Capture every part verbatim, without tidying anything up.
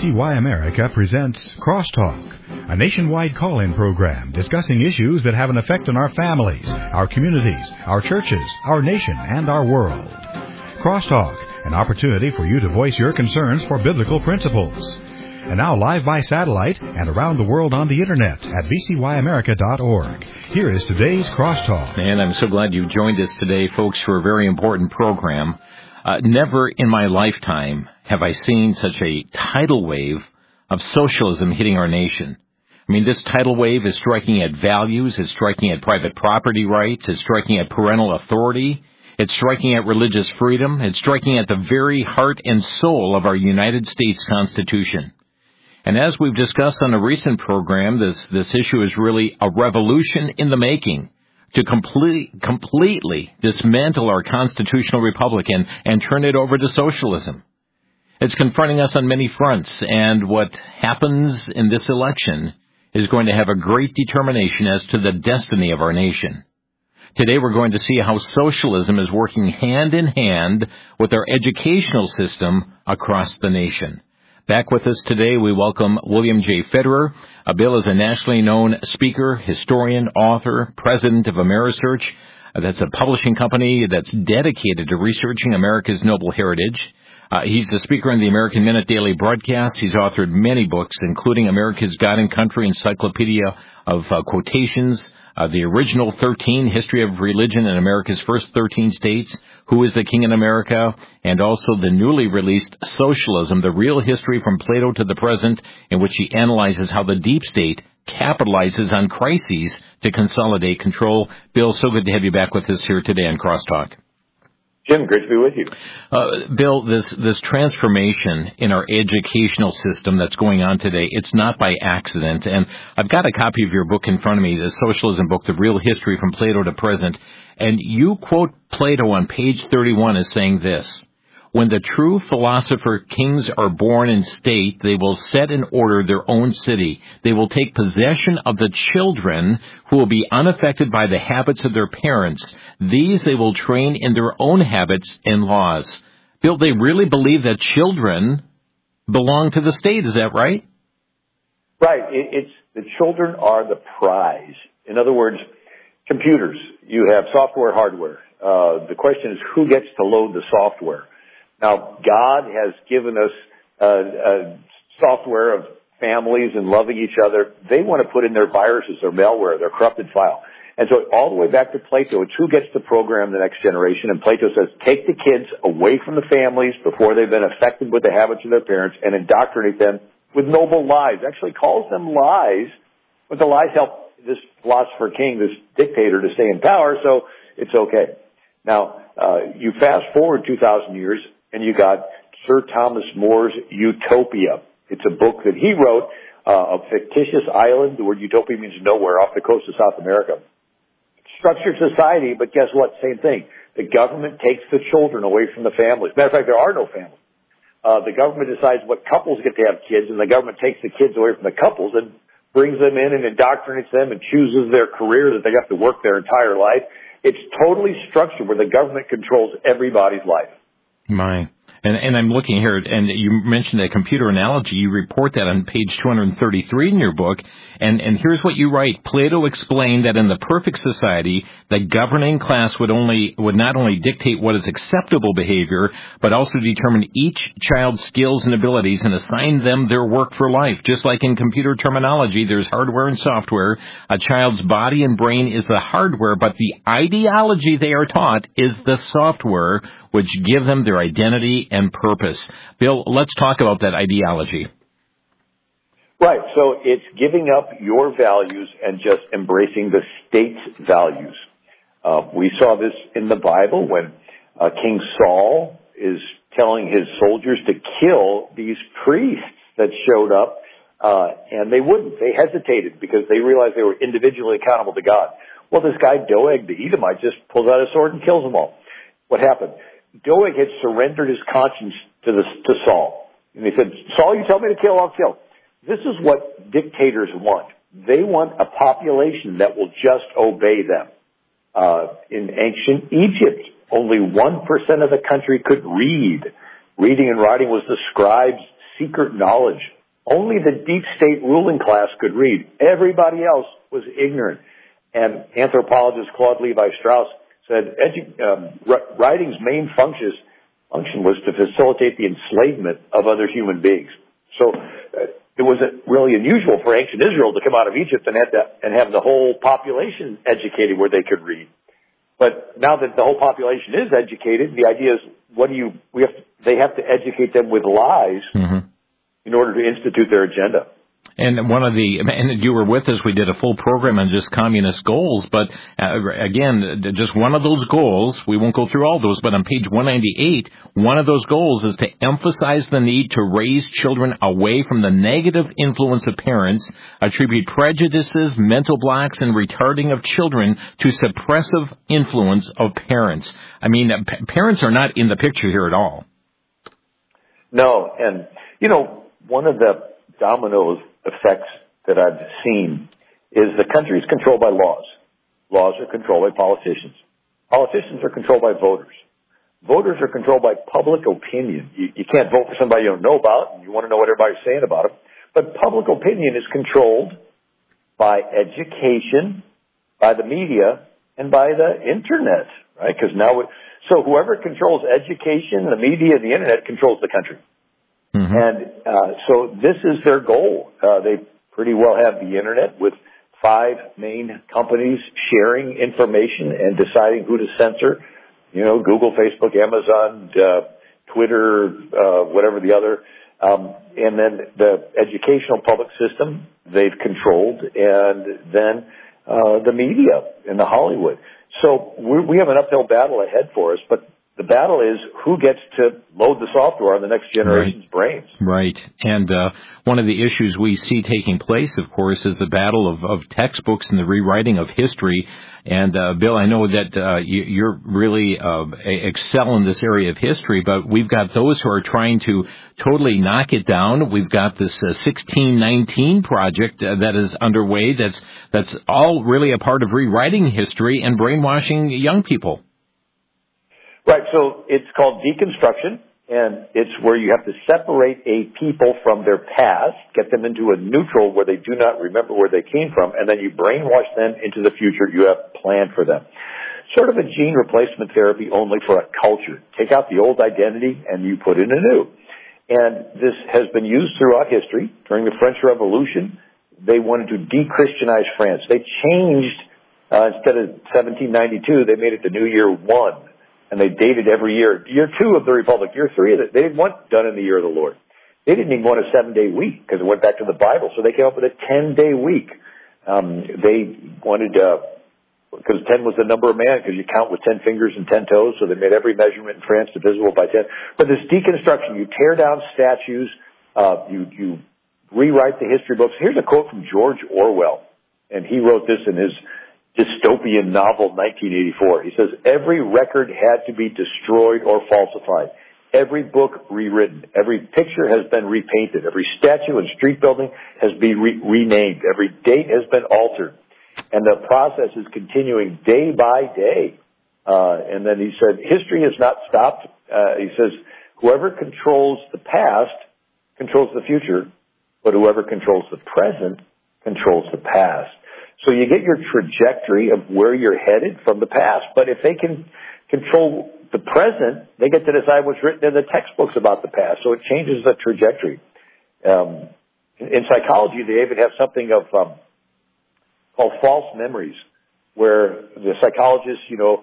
C Y America presents Crosstalk, a nationwide call-in program discussing issues that have an effect on our families, our communities, our churches, our nation, and our world. Crosstalk, an opportunity for you to voice your concerns for biblical principles. And now live by satellite and around the world on the Internet at b c y america dot org. Here is today's Crosstalk. And I'm so glad you joined us today, folks, for a very important program. Uh, never in my lifetime have I seen such a tidal wave of socialism hitting our nation. I mean, this tidal wave is striking at values, it's striking at private property rights, it's striking at parental authority, it's striking at religious freedom, it's striking at the very heart and soul of our United States Constitution. And as we've discussed on a recent program, this, this issue is really a revolution in the making to complete, completely dismantle our constitutional republic and, and turn it over to socialism. It's confronting us on many fronts, and what happens in this election is going to have a great determination as to the destiny of our nation. Today we're going to see how socialism is working hand in hand with our educational system across the nation. Back with us today, we welcome William J. Federer. Uh, Bill is a nationally known speaker, historian, author, president of Amerisearch. Uh, that's a publishing company that's dedicated to researching America's noble heritage. Uh, he's the speaker in the American Minute Daily Broadcast. He's authored many books, including America's God and Country Encyclopedia of uh, Quotations, uh, the original thirteen, History of Religion in America's First thirteen States, Who is the King in America, and also the newly released Socialism, the Real History from Plato to the Present, in which he analyzes how the deep state capitalizes on crises to consolidate control. Bill, so good to have you back with us here today on Crosstalk. Jim, great to be with you. Uh, Bill, this this transformation in our educational system that's going on today, it's not by accident. And I've got a copy of your book in front of me, the Socialism book, The Real History from Plato to Present. And you quote Plato on page thirty-one as saying this: when the true philosopher kings are born in state, they will set in order their own city. They will take possession of the children who will be unaffected by the habits of their parents. These they will train in their own habits and laws. Bill, they really believe that children belong to the state. Is that right? Right. It, it's the children are the prize. In other words, computers. You have software, hardware. Uh, the question is who gets to load the software. Now, God has given us uh, uh, software of families and loving each other. They want to put in their viruses, their malware, their corrupted file. And so all the way back to Plato, it's who gets to program the next generation. And Plato says, take the kids away from the families before they've been affected with the habits of their parents and indoctrinate them with noble lies. Actually calls them lies, but the lies help this philosopher king, this dictator, to stay in power, so it's okay. Now, uh, you fast forward two thousand years, and you got Sir Thomas More's Utopia. It's a book that he wrote, uh, a fictitious island. The word utopia means nowhere, off the coast of South America. Structured society, but guess what? Same thing. The government takes the children away from the families. Matter of fact, there are no families. Uh, the government decides what couples get to have kids, and the government takes the kids away from the couples and brings them in and indoctrinates them and chooses their career that they have to work their entire life. It's totally structured where the government controls everybody's life. My. And, and I'm looking here, and you mentioned a computer analogy. You report that on page two hundred thirty-three in your book. And, and here's what you write. Plato explained that in the perfect society, the governing class would only would not only dictate what is acceptable behavior, but also determine each child's skills and abilities and assign them their work for life. Just like in computer terminology, there's hardware and software. A child's body and brain is the hardware, but the ideology they are taught is the software, which give them their identity and purpose. Bill, let's talk about that ideology. Right. So it's giving up your values and just embracing the state's values. Uh, we saw this in the Bible when uh, King Saul is telling his soldiers to kill these priests that showed up, uh, and they wouldn't. They hesitated because they realized they were individually accountable to God. Well, this guy Doeg, the Edomite, just pulls out a sword and kills them all. What happened? Doeg had surrendered his conscience to, the, to Saul. And he said, Saul, you tell me to kill, I'll kill. This is what dictators want. They want a population that will just obey them. Uh, in ancient Egypt, only one percent of the country could read. Reading and writing was the scribes' secret knowledge. Only the deep state ruling class could read. Everybody else was ignorant. And anthropologist Claude Levi-Strauss said edu- um, writing's main function, function was to facilitate the enslavement of other human beings. So uh, it was really unusual for ancient Israel to come out of Egypt and have, to, and have the whole population educated where they could read. But now that the whole population is educated, the idea is, what do you? We have to, they have to educate them with lies mm-hmm. in order to institute their agenda. And one of the, and you were with us, we did a full program on just communist goals, but uh, again, just one of those goals, we won't go through all those, but on page one ninety-eight, one of those goals is to emphasize the need to raise children away from the negative influence of parents, attribute prejudices, mental blocks, and retarding of children to suppressive influence of parents. I mean, p- parents are not in the picture here at all. No, and, you know, one of the dominoes effects that I've seen is the country is controlled by laws. Laws are controlled by politicians. Politicians are controlled by voters. Voters are controlled by public opinion. You, you can't vote for somebody you don't know about, and you want to know what everybody's saying about them. But public opinion is controlled by education, by the media, and by the internet, right? Because now, it, so whoever controls education, the media, the internet controls the country. Mm-hmm. And uh, so this is their goal. Uh, they pretty well have the internet with five main companies sharing information and deciding who to censor. You know, Google, Facebook, Amazon, uh, Twitter, uh, whatever the other. Um, and then the educational public system they've controlled, and then uh, the media and the Hollywood. So we, we have an uphill battle ahead for us, but the battle is who gets to load the software on the next generation's right. brains. Right. And uh, one of the issues we see taking place, of course, is the battle of, of textbooks and the rewriting of history. And, uh, Bill, I know that uh, you, you're really uh, excel in this area of history, but we've got those who are trying to totally knock it down. We've got this uh, sixteen nineteen project uh, that is underway that's, that's all really a part of rewriting history and brainwashing young people. Right, so it's called deconstruction, and it's where you have to separate a people from their past, get them into a neutral where they do not remember where they came from, and then you brainwash them into the future you have planned for them. Sort of a gene replacement therapy only for a culture. Take out the old identity and you put in a new. And this has been used throughout history. During the French Revolution, they wanted to de-Christianize France. They changed, uh, instead of seventeen ninety-two, they made it the New Year One. And they dated every year. Year two of the Republic, year three of it, they didn't want done in the year of the Lord. They didn't even want a seven-day week because it went back to the Bible. So they came up with a ten-day week. Um, they wanted, because uh, ten was the number of man, because you count with ten fingers and ten toes. So they made every measurement in France divisible by ten. But this deconstruction, you tear down statues, uh, you, you rewrite the history books. Here's a quote from George Orwell, and he wrote this in his dystopian novel nineteen eighty-four. He says, every record had to be destroyed or falsified. Every book rewritten. Every picture has been repainted. Every statue and street building has been re- renamed. Every date has been altered. And the process is continuing day by day. Uh, and then he said, history has not stopped. Uh, he says, whoever controls the past controls the future, but whoever controls the present controls the past. So you get your trajectory of where you're headed from the past. But if they can control the present, they get to decide what's written in the textbooks about the past. So it changes the trajectory. Um, in psychology, they even have something of um, called false memories, where the psychologists, you know,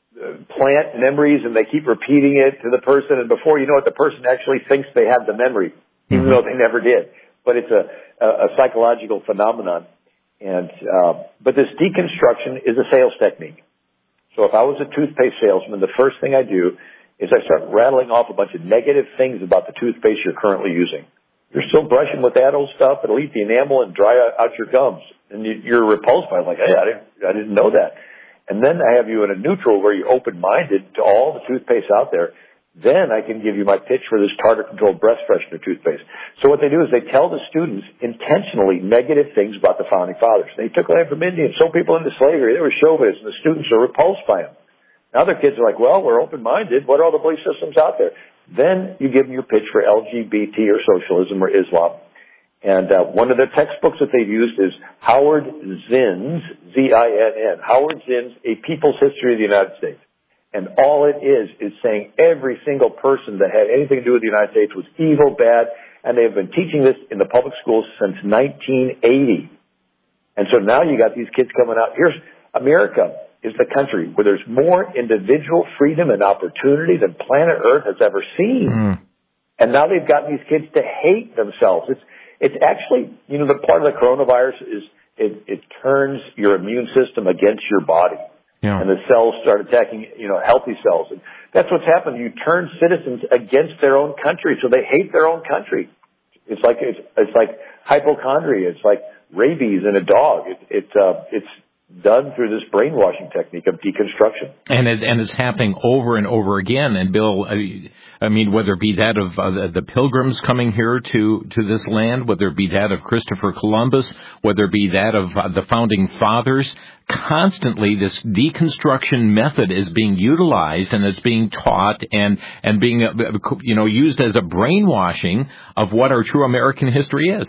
plant memories and they keep repeating it to the person, and before you know it, the person actually thinks they have the memory, even mm-hmm. though they never did. But it's a, a, a psychological phenomenon. And, uh, but this deconstruction is a sales technique. So if I was a toothpaste salesman, the first thing I do is I start rattling off a bunch of negative things about the toothpaste you're currently using. You're still brushing with that old stuff. It'll eat the enamel and dry out your gums. And you, you're repulsed by it, like, hey, I didn't, I didn't know that. And then I have you in a neutral where you're open-minded to all the toothpaste out there. Then I can give you my pitch for this tartar-controlled breath freshener toothpaste. So what they do is they tell the students intentionally negative things about the Founding Fathers. They took land from Indians, sold people into slavery. They were chauvinists, and the students are repulsed by them. Now their kids are like, well, we're open-minded. What are all the belief systems out there? Then you give them your pitch for L G B T or socialism or Islam. And uh, one of the textbooks that they've used is Howard Zinn's, Z I N N, Howard Zinn's A People's History of the United States. And all it is is saying every single person that had anything to do with the United States was evil, bad, and they've been teaching this in the public schools since nineteen eighty. And so now you got these kids coming out. Here's America is the country where there's more individual freedom and opportunity than planet Earth has ever seen. Mm. And now they've gotten these kids to hate themselves. It's It's actually, you know, the part of the coronavirus is it, it turns your immune system against your body. Yeah. And the cells start attacking, you know, healthy cells. And that's what's happened. You turn citizens against their own country, so they hate their own country. It's like, it's, it's like hypochondria. It's like rabies in a dog. It, it, uh, it's done through this brainwashing technique of deconstruction. And it, and it's happening over and over again. And Bill, I mean, whether it be that of uh, the pilgrims coming here to, to this land, whether it be that of Christopher Columbus, whether it be that of uh, the founding fathers, constantly this deconstruction method is being utilized and it's being taught and, and being, uh, you know, used as a brainwashing of what our true American history is.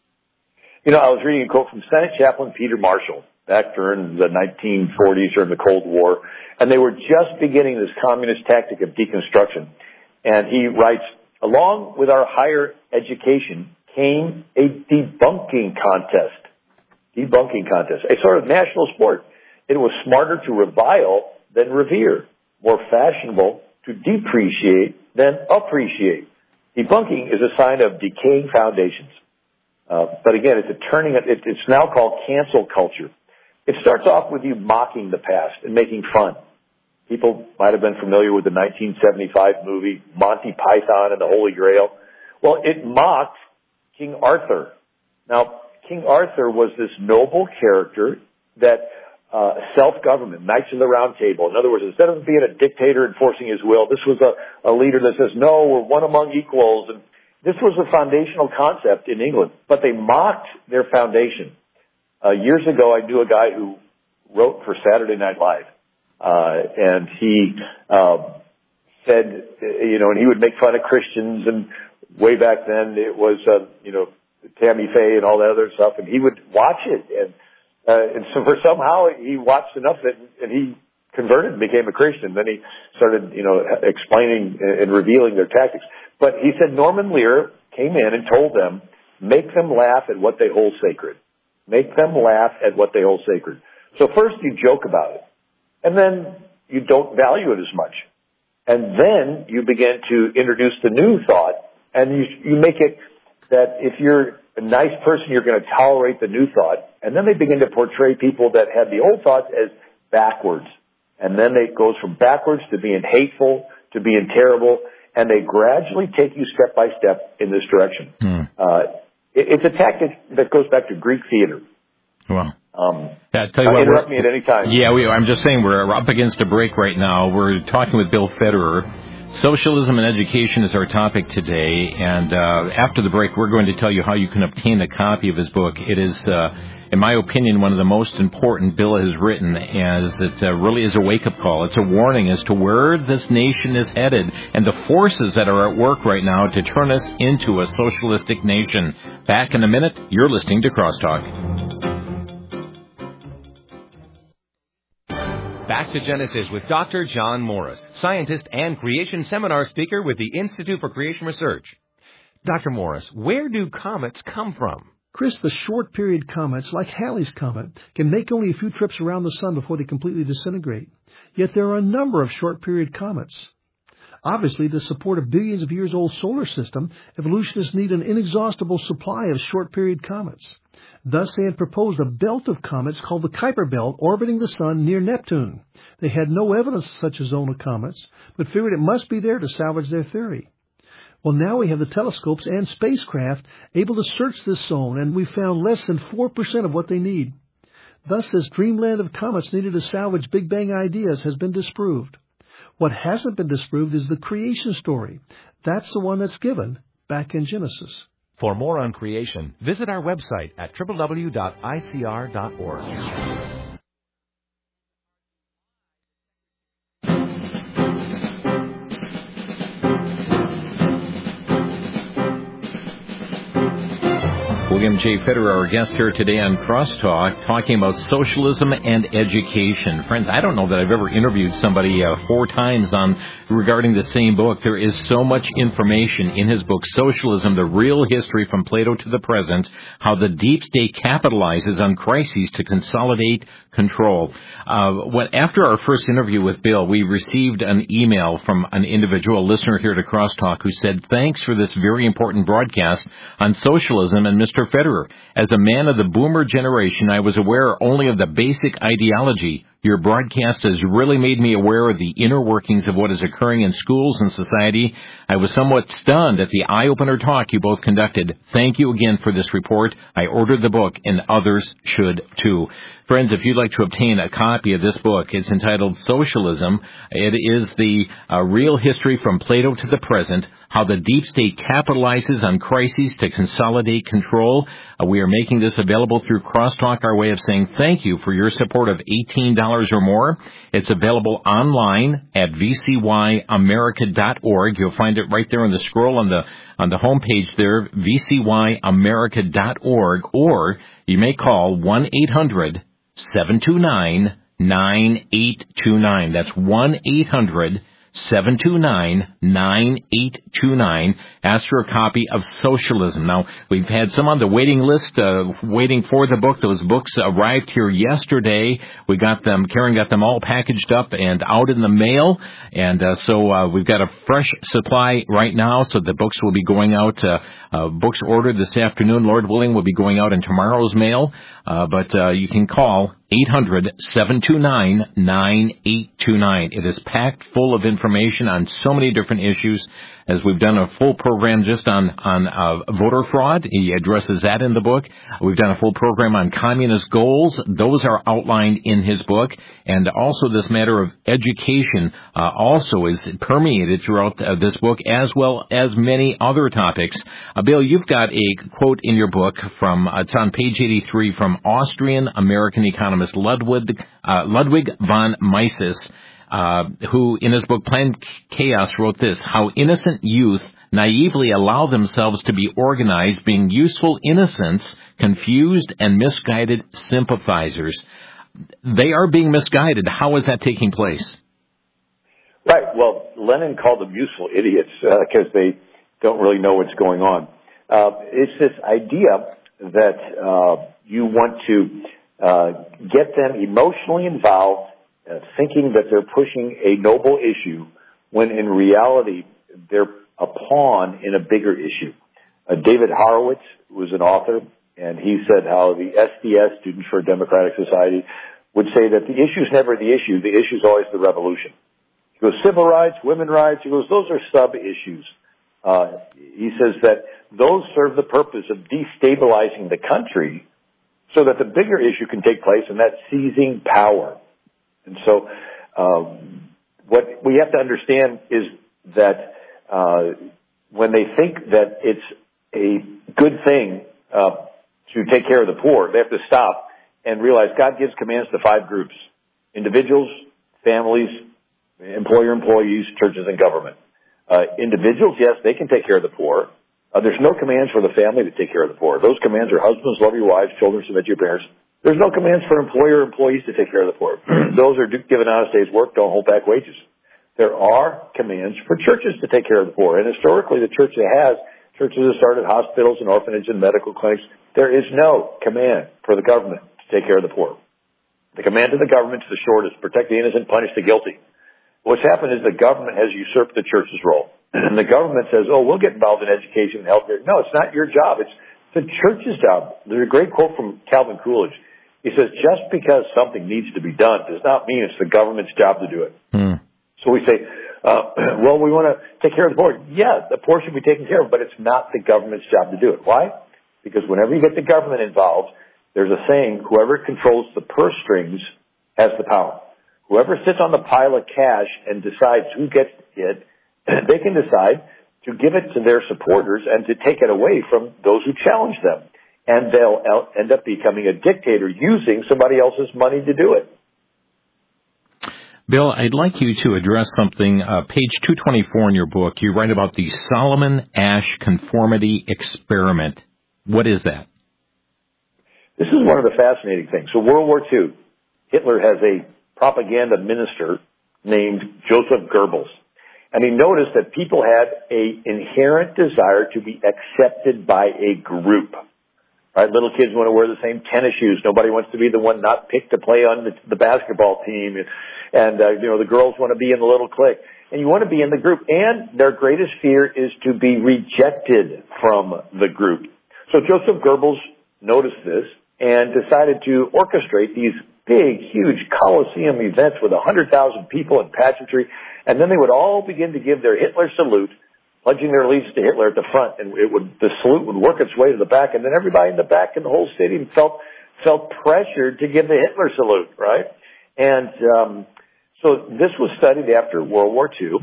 You know, I was reading a quote from Senate Chaplain Peter Marshall back during the nineteen forties or in the Cold War, and they were just beginning this communist tactic of deconstruction. And he writes, along with our higher education came a debunking contest. Debunking contest, a sort of national sport. It was smarter to revile than revere, more fashionable to depreciate than appreciate. Debunking is a sign of decaying foundations. Uh, but again, it's a turning, it, it's now called cancel culture. It starts off with you mocking the past and making fun. People might have been familiar with the nineteen seventy-five movie Monty Python and the Holy Grail. Well, it mocked King Arthur. Now, King Arthur was this noble character that uh, self-government, Knights of the Round Table. In other words, instead of being a dictator enforcing his will, this was a, a leader that says, no, we're one among equals. And this was a foundational concept in England, but they mocked their foundation. Uh, years ago, I knew a guy who wrote for Saturday Night Live, uh, and he, uh, said, you know, and he would make fun of Christians, and way back then it was, uh, you know, Tammy Faye and all that other stuff, and he would watch it, and, uh, and so for somehow he watched enough that, and he converted and became a Christian. Then he started, you know, explaining and revealing their tactics. But he said Norman Lear came in and told them, make them laugh at what they hold sacred. Make them laugh at what they hold sacred. So first you joke about it, and then you don't value it as much. And then you begin to introduce the new thought, and you, you make it that if you're a nice person, you're going to tolerate the new thought. And then they begin to portray people that had the old thoughts as backwards. And then it goes from backwards to being hateful, to being terrible, and they gradually take you step by step in this direction. Hmm. Uh, It's a tactic that goes back to Greek theater. Well, um, yeah, tell you what, interrupt me at any time. Yeah, we, I'm just saying we're up against a break right now. We're talking with Bill Federer. Socialism and education is our topic today, and uh, after the break, we're going to tell you how you can obtain a copy of his book. It is, uh, in my opinion, one of the most important Bill has written, as it uh, really is a wake-up call. It's a warning as to where this nation is headed and the forces that are at work right now to turn us into a socialistic nation. Back in a minute, you're listening to Crosstalk. Back to Genesis with Doctor John Morris, scientist and creation seminar speaker with the Institute for Creation Research. Doctor Morris, where do comets come from? Chris, the short-period comets, like Halley's Comet, can make only a few trips around the sun before they completely disintegrate. Yet there are a number of short-period comets. Obviously, to support a billions of years old solar system, evolutionists need an inexhaustible supply of short-period comets. Thus, they had proposed a belt of comets called the Kuiper Belt orbiting the Sun near Neptune. They had no evidence of such a zone of comets, but figured it must be there to salvage their theory. Well, now we have the telescopes and spacecraft able to search this zone, and we found less than four percent of what they need. Thus, this dreamland of comets needed to salvage Big Bang ideas has been disproved. What hasn't been disproved is the creation story. That's the one that's given back in Genesis. For more on creation, visit our website at w w w dot i c r dot org. William J. Federer, our guest here today on Crosstalk, talking about socialism and education. Friends, I don't know that I've ever interviewed somebody uh, four times on regarding the same book. There is so much information in his book, Socialism, the Real History from Plato to the Present, how the deep state capitalizes on crises to consolidate control. Uh, when, after our first interview with Bill, we received an email from an individual listener here to Crosstalk who said, thanks for this very important broadcast on socialism and Mister Federer. As a man of the boomer generation, I was aware only of the basic ideology. Your broadcast has really made me aware of the inner workings of what is occurring in schools and society. I was somewhat stunned at the eye-opener talk you both conducted. Thank you again for this report. I ordered the book, and others should too. Friends, if you'd like to obtain a copy of this book, it's entitled Socialism. It is the uh, real history from Plato to the present, how the deep state capitalizes on crises to consolidate control. Uh, we are making this available through Crosstalk, our way of saying thank you for your support of eighteen dollars or more. It's available online at v c y america dot org. You'll find it right there on the scroll on the on the homepage there, v c y america dot org, or you may call one eight hundred seven two nine nine eight two nine. That's one eight hundred seven two nine nine eight two nine. Ask for a copy of Socialism. Now, we've had some on the waiting list, uh, waiting for the book. Those books arrived here yesterday. We got them, Karen got them all packaged up and out in the mail. And uh, so uh, we've got a fresh supply right now, so the books will be going out. Uh, uh, books ordered this afternoon, Lord willing, will be going out in tomorrow's mail. Uh, but uh, you can call eight hundred seven two nine nine eight two nine. It is packed full of information on so many different issues, as we've done a full program just on, on uh, voter fraud. He addresses that in the book. We've done a full program on communist goals. Those are outlined in his book. And also this matter of education uh, also is permeated throughout uh, this book, as well as many other topics. Uh, Bill, you've got a quote in your book from, uh, it's on page eighty-three, from Austrian-American economist Ludwig, uh, Ludwig von Mises, uh, who in his book Planned Chaos wrote this: how innocent youth naively allow themselves to be organized, being useful innocents, confused and misguided sympathizers. They are being misguided. How is that taking place? Right. Well, Lenin called them useful idiots because uh, they don't really know what's going on. Uh, it's this idea that uh, you want to uh, get them emotionally involved, uh, thinking that they're pushing a noble issue, when in reality they're a pawn in a bigger issue. Uh, David Horowitz was an author, and he said how the S D S, Students for a Democratic Society, would say that the issue's never the issue, the issue's always the revolution. He goes, civil rights, women's rights, he goes, those are sub-issues. Uh, he says that those serve the purpose of destabilizing the country so that the bigger issue can take place, and that's seizing power. And so um, what we have to understand is that uh, when they think that it's a good thing uh, to take care of the poor, they have to stop and realize God gives commands to five groups: individuals, families, employer, employees, churches, and government. Uh, individuals, yes, they can take care of the poor. Uh, there's no commands for the family to take care of the poor. Those commands are husbands, love your wives, children, submit to your parents. There's no commands for employer, employees to take care of the poor. Those are given honest day's work, don't hold back wages. There are commands for churches to take care of the poor. And historically, the church that has, churches have started hospitals and orphanages and medical clinics. There is no command for the government to take care of the poor. The command of the government is the shortest: protect the innocent, punish the guilty. What's happened is the government has usurped the church's role. And the government says, oh, we'll get involved in education and healthcare. No, it's not your job. It's the church's job. There's a great quote from Calvin Coolidge. He says, just because something needs to be done does not mean it's the government's job to do it. Mm. So we say, uh, well, we want to take care of the poor. Yeah, the poor should be taken care of, but it's not the government's job to do it. Why? Because whenever you get the government involved, there's a saying, whoever controls the purse strings has the power. Whoever sits on the pile of cash and decides who gets it, they can decide to give it to their supporters and to take it away from those who challenge them. And they'll end up becoming a dictator using somebody else's money to do it. Bill, I'd like you to address something. Uh, page two twenty-four in your book, you write about the Solomon Asch conformity experiment. What is that? This is one of the fascinating things. So World War Two, Hitler has a propaganda minister named Joseph Goebbels. And he noticed that people had an inherent desire to be accepted by a group. Right? Little kids want to wear the same tennis shoes. Nobody wants to be the one not picked to play on the, the basketball team. And, and uh, you know, the girls want to be in the little clique. And you want to be in the group. And their greatest fear is to be rejected from the group. So Joseph Goebbels noticed this and decided to orchestrate these big, huge Colosseum events with one hundred thousand people in pageantry. And then they would all begin to give their Hitler salute, pledging their allegiance to Hitler at the front. And it would, the salute would work its way to the back. And then everybody in the back in the whole stadium felt, felt pressured to give the Hitler salute, right? And, um, so this was studied after World War Two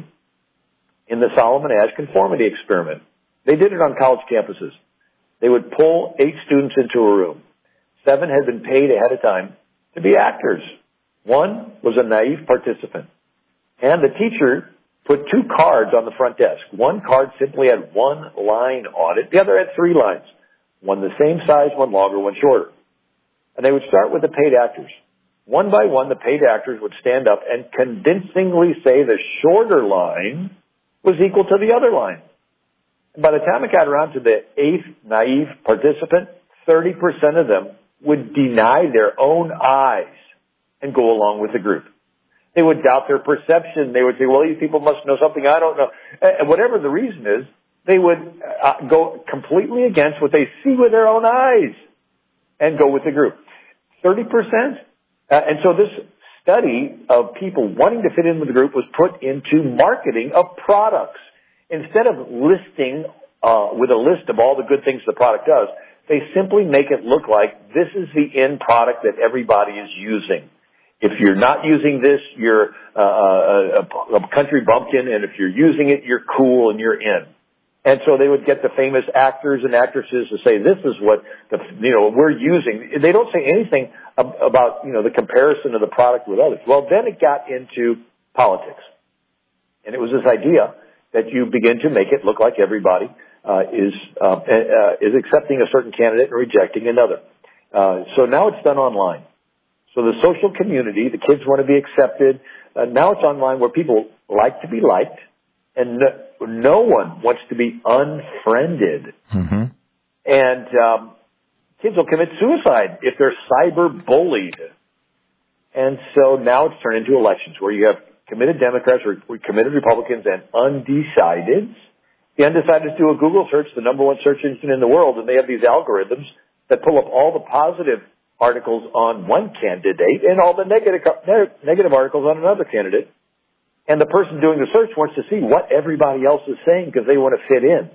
in the Solomon Asch conformity experiment. They did it on college campuses. They would pull eight students into a room. Seven had been paid ahead of time to be actors. One was a naive participant. And the teacher put two cards on the front desk. One card simply had one line on it. The other had three lines. One the same size, one longer, one shorter. And they would start with the paid actors. One by one, the paid actors would stand up and convincingly say the shorter line was equal to the other line. And by the time it got around to the eighth naive participant, thirty percent of them would deny their own eyes and go along with the group. They would doubt their perception. They would say, well, these people must know something I don't know. And whatever the reason is, they would uh, go completely against what they see with their own eyes and go with the group. thirty percent. Uh, and so this study of people wanting to fit in with the group was put into marketing of products. Instead of listing uh, with a list of all the good things the product does, they simply make it look like this is the end product that everybody is using. If you're not using this, you're uh, a, a country bumpkin, and if you're using it, you're cool and you're in. And so they would get the famous actors and actresses to say, this is what the, you know, we're using. They don't say anything about, you know, the comparison of the product with others. Well, then it got into politics. And it was this idea that you begin to make it look like everybody uh, is uh, uh, is accepting a certain candidate and rejecting another. Uh, so now it's done online. So the social community, the kids want to be accepted. Uh, now it's online where people like to be liked, and no, no one wants to be unfriended. Mm-hmm. And um, kids will commit suicide if they're cyber bullied. And so now it's turned into elections where you have committed Democrats or committed Republicans and undecideds. The undecideds do a Google search, the number one search engine in the world, and they have these algorithms that pull up all the positive articles on one candidate and all the negative negative articles on another candidate. And the person doing the search wants to see what everybody else is saying because they want to fit in.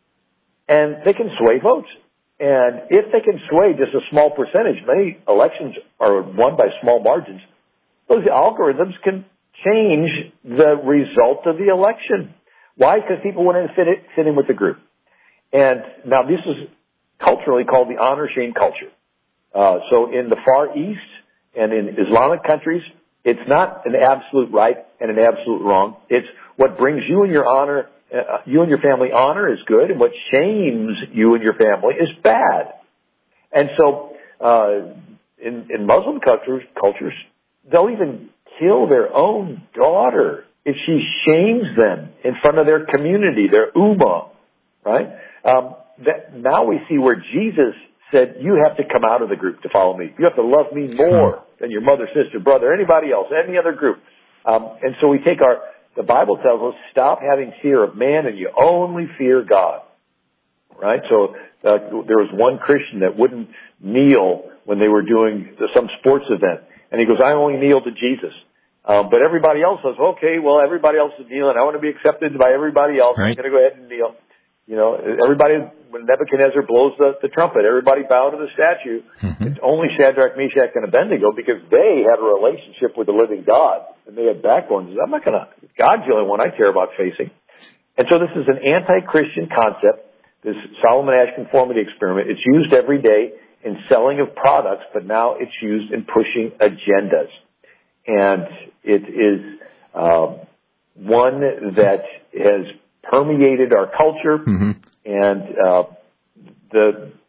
And they can sway votes. And if they can sway just a small percentage, many elections are won by small margins, those algorithms can change the result of the election. Why? Because people want to fit, it, fit in with the group. And now this is culturally called the honor shame culture. Uh, so in the Far East and in Islamic countries, it's not an absolute right and an absolute wrong. It's what brings you and your honor, uh, you and your family honor is good, and what shames you and your family is bad. And so, uh, in, in Muslim cultures, cultures, they'll even kill their own daughter if she shames them in front of their community, their ummah, right? Um, that, now we see where Jesus said, you have to come out of the group to follow me. You have to love me more than your mother, sister, brother, anybody else, any other group. Um, and so we take our, the Bible tells us, stop having fear of man and you only fear God. Right? So uh, there was one Christian that wouldn't kneel when they were doing some sports event. And he goes, I only kneel to Jesus. Uh, but everybody else says, okay, well, everybody else is kneeling. I want to be accepted by everybody else. Right. I'm going to go ahead and kneel. You know, everybody, when Nebuchadnezzar blows the, the trumpet, everybody bow to the statue. Mm-hmm. It's only Shadrach, Meshach, and Abednego because they had a relationship with the living God. And they had backbones. I'm not going to, God's the only one I care about facing. And so this is an anti-Christian concept, this Solomon Asch conformity experiment. It's used every day in selling of products, but now it's used in pushing agendas. And it is uh, one that has permeated our culture, mm-hmm. and uh, the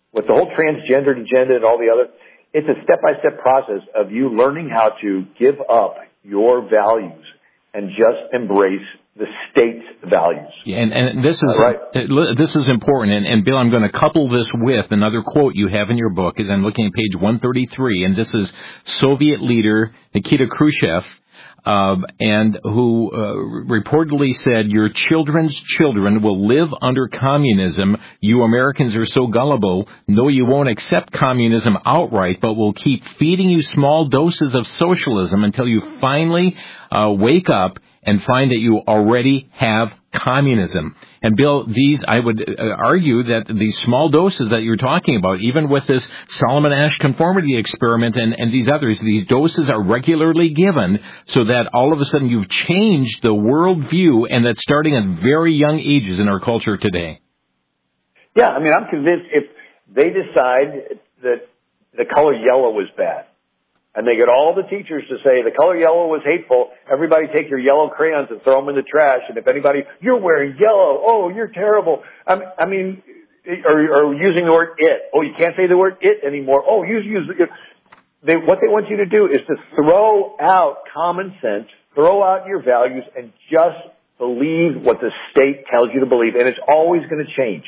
with the whole transgendered agenda and all the other, it's a step-by-step process of you learning how to give up your values and just embrace the state's values. Yeah, and, and this is right. uh, this is important. And, and Bill, I'm going to couple this with another quote you have in your book. As I'm looking at page one thirty-three, and this is Soviet leader Nikita Khrushchev, uh, and who uh, reportedly said, "Your children's children will live under communism. You Americans are so gullible. No, you won't accept communism outright, but will keep feeding you small doses of socialism until you finally uh, wake up and find that you already have communism." And Bill, these, I would uh, argue that these small doses that you're talking about, even with this Solomon Asch conformity experiment and, and these others, these doses are regularly given so that all of a sudden you've changed the worldview, and that's starting at very young ages in our culture today. Yeah, I mean, I'm convinced if they decide that the color yellow was bad, and they get all the teachers to say the color yellow was hateful, everybody take your yellow crayons and throw them in the trash. And if anybody, you're wearing yellow, oh, you're terrible. I mean, I mean or, or using the word it. Oh, you can't say the word it anymore. Oh, use, use it. They, what they want you to do is to throw out common sense, throw out your values, and just believe what the state tells you to believe. And it's always going to change.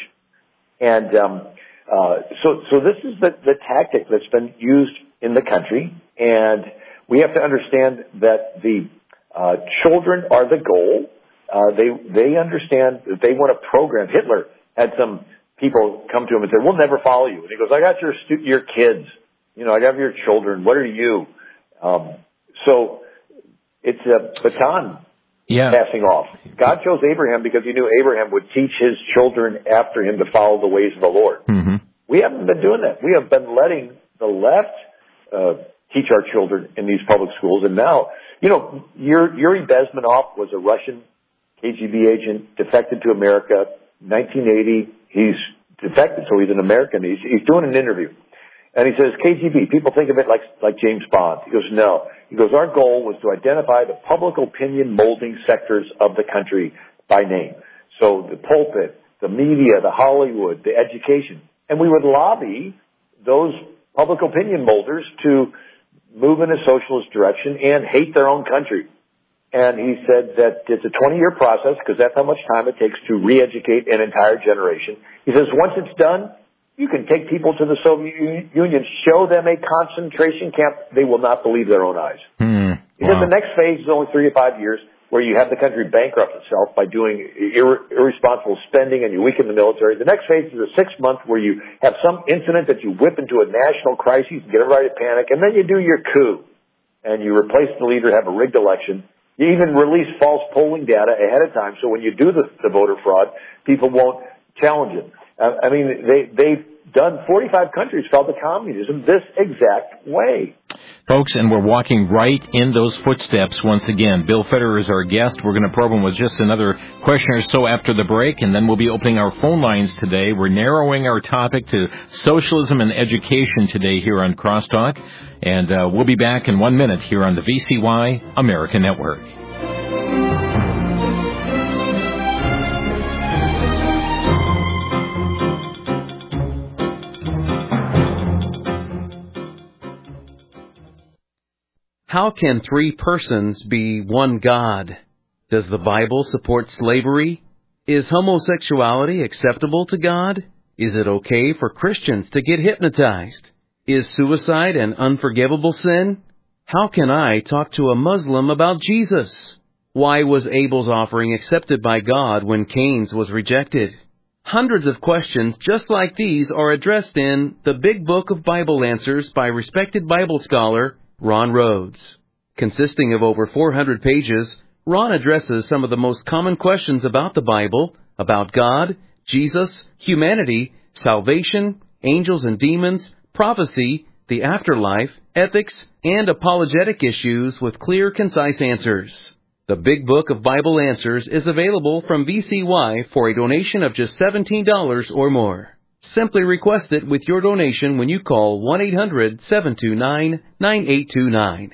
And um, uh, so, so this is the, the tactic that's been used in the country. And we have to understand that the uh, children are the goal. Uh, they they understand that they want to program. Hitler had some people come to him and say, "We'll never follow you." And he goes, "I got your stu- your kids. You know, I got your children. What are you?" Um, so it's a baton yeah. passing off. God chose Abraham because he knew Abraham would teach his children after him to follow the ways of the Lord. Mm-hmm. We haven't been doing that. We have been letting the left uh, teach our children in these public schools. And now, you know, Yuri Bezmenov was a Russian K G B agent, defected to America, nineteen eighty. He's defected, so he's an American. He's, he's doing an interview. And he says, K G B, people think of it like, like James Bond. He goes, no. He goes, our goal was to identify the public opinion molding sectors of the country by name. So the pulpit, the media, the Hollywood, the education. And we would lobby those public opinion molders to move in a socialist direction and hate their own country. And he said that it's a twenty-year process because that's how much time it takes to re-educate an entire generation. He says once it's done, you can take people to the Soviet Union, show them a concentration camp. They will not believe their own eyes. Hmm. He said the next phase is only three to five years where you have the country bankrupt itself by doing ir- irresponsible spending and you weaken the military. The next phase is a six-month where you have some incident that you whip into a national crisis and get everybody to panic, and then you do your coup and you replace the leader, have a rigged election. You even release false polling data ahead of time, so when you do the, the voter fraud, people won't challenge it. Uh, I mean, they, they've done, forty-five countries fell to communism this exact way. Folks, and we're walking right in those footsteps once again. Bill Federer is our guest. We're going to probe him with just another question or so after the break, and then we'll be opening our phone lines today. We're narrowing our topic to socialism and education today here on Crosstalk, and uh, we'll be back in one minute here on the V C Y America Network. How can three persons be one God? Does the Bible support slavery? Is homosexuality acceptable to God? Is it okay for Christians to get hypnotized? Is suicide an unforgivable sin? How can I talk to a Muslim about Jesus? Why was Abel's offering accepted by God when Cain's was rejected? Hundreds of questions just like these are addressed in The Big Book of Bible Answers by respected Bible scholar Ron Rhodes. Consisting of over four hundred pages, Ron addresses some of the most common questions about the Bible, about God, Jesus, humanity, salvation, angels and demons, prophecy, the afterlife, ethics, and apologetic issues with clear, concise answers. The Big Book of Bible Answers is available from V C Y for a donation of just seventeen dollars or more. Simply request it with your donation when you call one eight hundred seven two nine nine eight two nine.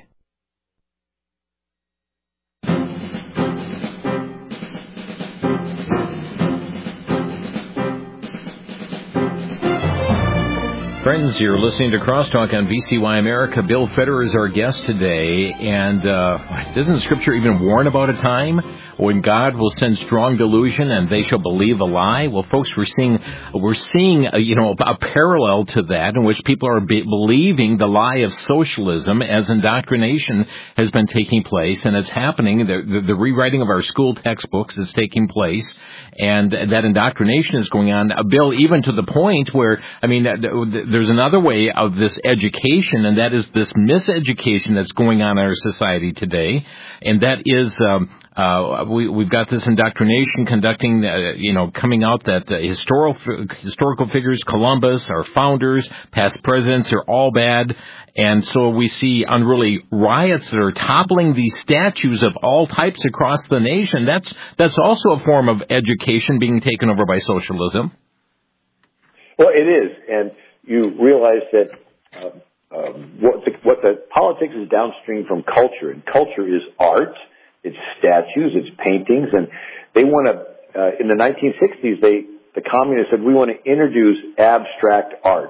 Friends, you're listening to Crosstalk on V C Y America. Bill Federer is our guest today, and uh, doesn't Scripture even warn about a time when God will send strong delusion and they shall believe a lie? Well, folks, we're seeing we're seeing a, you know a parallel to that in which people are be- believing the lie of socialism as indoctrination has been taking place, and it's happening. The, the, the rewriting of our school textbooks is taking place, and that indoctrination is going on. Uh, Bill, even to the point where, I mean, there's another way of this education, and that is this miseducation that's going on in our society today, and that is um, uh, we, we've got this indoctrination conducting, uh, you know, coming out that uh, historical historical figures, Columbus, our founders, past presidents, are all bad, and so we see unruly riots that are toppling these statues of all types across the nation. That's that's also a form of education being taken over by socialism. Well, it is, and you realize that um, um, what, the, what the politics is downstream from culture, and culture is art, it's statues, it's paintings, and they want to. Uh, in the nineteen sixties, they the communists said we want to introduce abstract art,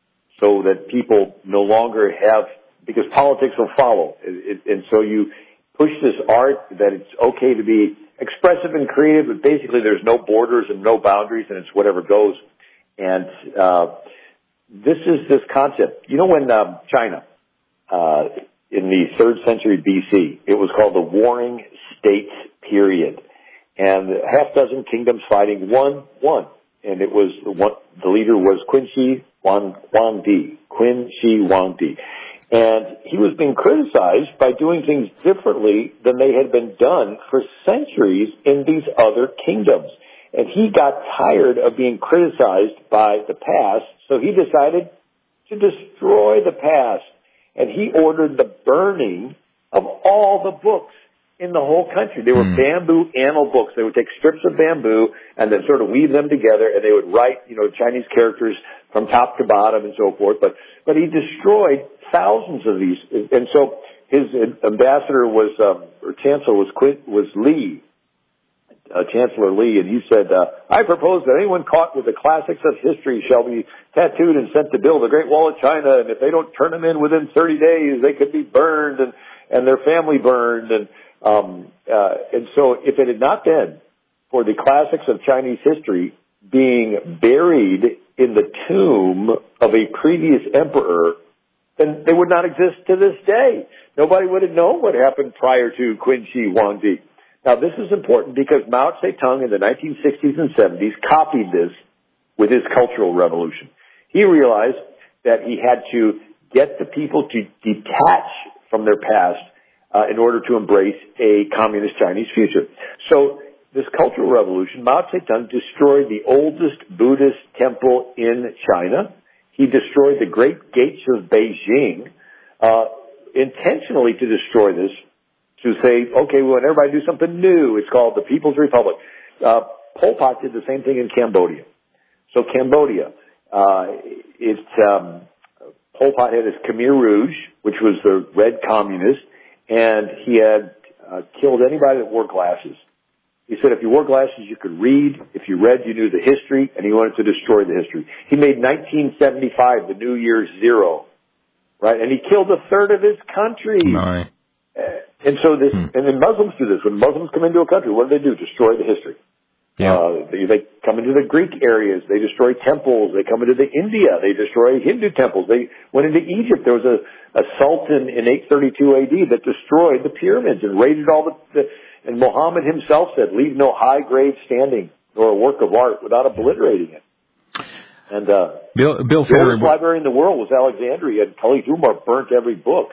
so that people no longer have, because politics will follow, it, it, and so you push this art that it's okay to be expressive and creative, but basically there's no borders and no boundaries, and it's whatever goes. And uh, this is this concept. You know, when um, China, uh, in the third century B C, it was called the Warring States period, and half dozen kingdoms fighting, one won, and it was one, the leader was Qin Shi Huang, Huangdi, Qin Shi Huangdi, and he was being criticized by doing things differently than they had been done for centuries in these other kingdoms. And he got tired of being criticized by the past, so he decided to destroy the past. And he ordered the burning of all the books in the whole country. They were mm. bamboo annal books. They would take strips of bamboo and then sort of weave them together, and they would write, you know, Chinese characters from top to bottom and so forth. But but he destroyed thousands of these. And so his ambassador was, um, or chancellor was, Quint, was Li. Uh, Chancellor Li, and he said, uh, I propose that anyone caught with the classics of history shall be tattooed and sent to build the Great Wall of China, and if they don't turn them in within thirty days, they could be burned and, and their family burned. And, um, uh, and so if it had not been for the classics of Chinese history being buried in the tomb of a previous emperor, then they would not exist to this day. Nobody would have known what happened prior to Qin Shi Huangdi. Now, this is important because Mao Zedong in the nineteen sixties and seventies copied this with his Cultural Revolution. He realized that he had to get the people to detach from their past uh, in order to embrace a communist Chinese future. So this Cultural Revolution, Mao Zedong destroyed the oldest Buddhist temple in China. He destroyed the Great Gates of Beijing, uh, intentionally to destroy this, to say, okay, we want everybody to do something new. It's called the People's Republic. Uh, Pol Pot did the same thing in Cambodia. So Cambodia, uh, it, um, Pol Pot had his Khmer Rouge, which was the red communist, and he had uh, killed anybody that wore glasses. He said if you wore glasses, you could read. If you read, you knew the history, and he wanted to destroy the history. He made nineteen seventy-five the New Year's Zero, right? And he killed a third of his country. No. And so this, hmm. and then Muslims do this. When Muslims come into a country, what do they do? Destroy the history. Yeah. Uh, they, they come into the Greek areas. They destroy temples. They come into the India. They destroy Hindu temples. They went into Egypt. There was a, a sultan in eight thirty-two A D that destroyed the pyramids and raided all the, the, and Muhammad himself said, leave no high grave standing nor a work of art without obliterating it. And, uh, Bill, Bill the Federer, oldest library in the world was Alexandria, and Khalid Umar burnt every book.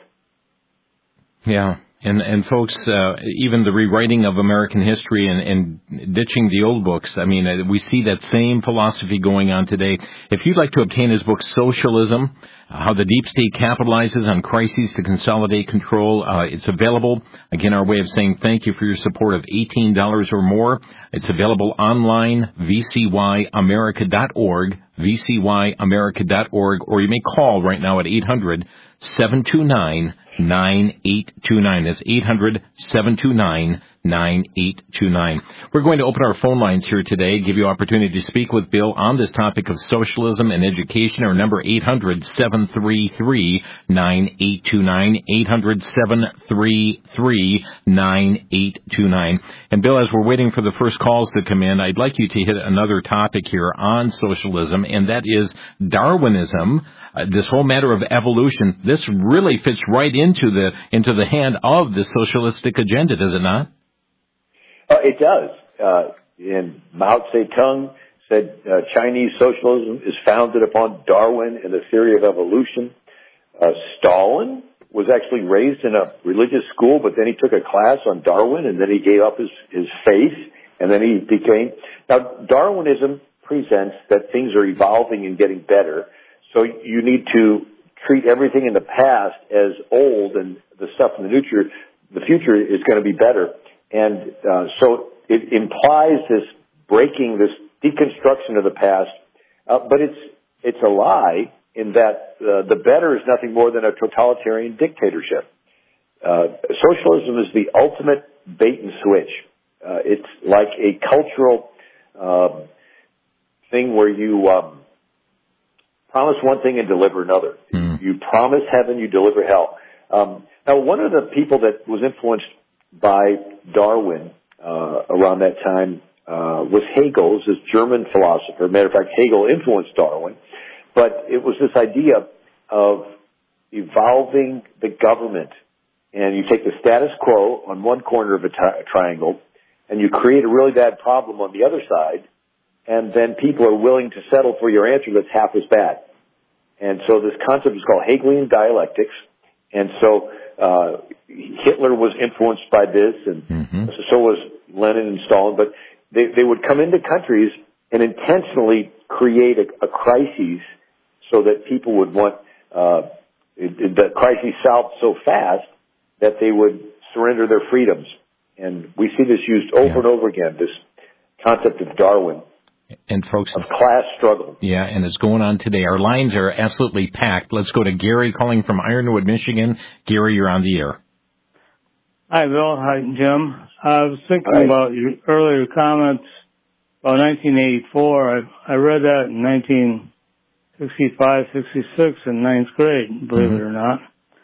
Yeah. And, and folks, uh, even the rewriting of American history and, and ditching the old books, I mean, uh, we see that same philosophy going on today. If you'd like to obtain his book, Socialism, uh, How the Deep State Capitalizes on Crises to Consolidate Control, uh, it's available. Again, our way of saying thank you for your support of eighteen dollars or more. It's available online, v c y america dot org, v c y america dot org, or you may call right now at eight hundred, seven two nine, nine eight two nine. That's eight hundred, seven two nine, nine eight two nine. We're going to open our phone lines here today, give you opportunity to speak with Bill on this topic of socialism and education. Our number eight hundred, seven three three, nine eight two nine, eight hundred, seven three three, nine eight two nine. And Bill, as we're waiting for the first calls to come in, I'd like you to hit another topic here on socialism, and that is Darwinism. Uh, this whole matter of evolution, this really fits right into the into the hand of the socialistic agenda, does it not? Uh, it does. Uh, and Mao Zedong said uh, Chinese socialism is founded upon Darwin and the theory of evolution. Uh, Stalin was actually raised in a religious school, but then he took a class on Darwin, and then he gave up his, his faith, and then he became... Now, Darwinism presents that things are evolving and getting better, so you need to treat everything in the past as old, and the stuff in the future, the future is going to be better. And uh, so it implies this breaking, this deconstruction of the past, uh, but it's it's a lie in that uh, the better is nothing more than a totalitarian dictatorship. Uh, socialism is the ultimate bait and switch. Uh, it's like a cultural uh, thing where you um, promise one thing and deliver another. Mm. You promise heaven, you deliver hell. Um, now, one of the people that was influenced by Darwin uh, around that time uh, was Hegel, this German philosopher. Matter of fact, Hegel influenced Darwin, but it was this idea of evolving the government, and you take the status quo on one corner of a tri- triangle, and you create a really bad problem on the other side, and then people are willing to settle for your answer that's half as bad. And so this concept is called Hegelian dialectics, and so uh, Hitler was influenced by this, and mm-hmm. so was Lenin and Stalin, but they, they would come into countries and intentionally create a, a crisis so that people would want uh, the crisis solved so fast that they would surrender their freedoms. And we see this used over yeah. and over again, this concept of Darwin. And folks, of class struggle. Yeah, and it's going on today. Our lines are absolutely packed. Let's go to Gary calling from Ironwood, Michigan. Gary, you're on the air. Hi, Bill. Hi, Jim. I was thinking Hi. about your earlier comments about nineteen eighty-four. I, I read that in nineteen sixty-five, sixty-six in ninth grade, believe mm-hmm. it or not.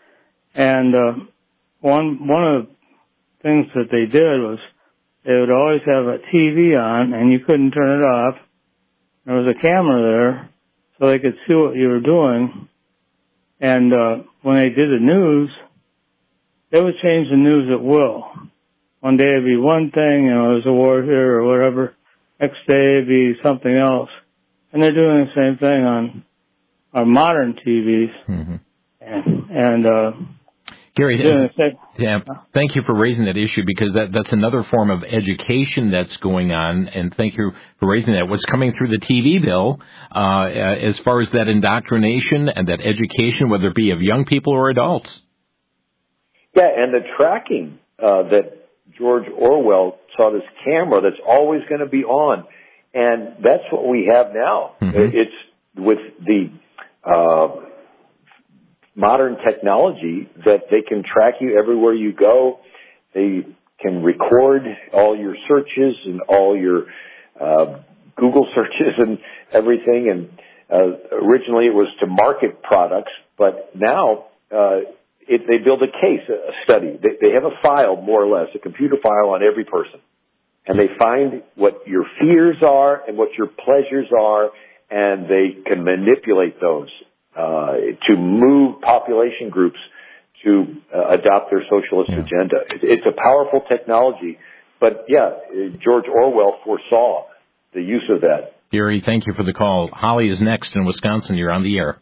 And uh, one one of the things that they did was they would always have a T V on, and you couldn't turn it off. There was a camera there, so they could see what you were doing. And uh, when they did the news, they would change the news at will. One day it'd be one thing, you know, there's a war here or whatever. Next day it'd be something else. And they're doing the same thing on our modern T Vs. Mm-hmm. And, and uh, Gary, yeah, thank you for raising that issue, because that, that's another form of education that's going on, and thank you for raising that. What's coming through the T V bill, uh, as far as that indoctrination and that education, whether it be of young people or adults? Yeah, and the tracking uh, that George Orwell saw, this camera that's always going to be on, and that's what we have now. Mm-hmm. It's with the uh, modern technology that they can track you everywhere you go. They can record all your searches and all your uh, Google searches and everything. And uh, originally it was to market products, but now uh, it, they build a case, a study. They, they have a file, more or less, a computer file on every person. And they find what your fears are and what your pleasures are, and they can manipulate those uh, to move population groups to uh, adopt their socialist yeah. agenda. It, it's a powerful technology, but yeah, George Orwell foresaw the use of that. Gary, thank you for the call. Holly is next in Wisconsin. You're on the air.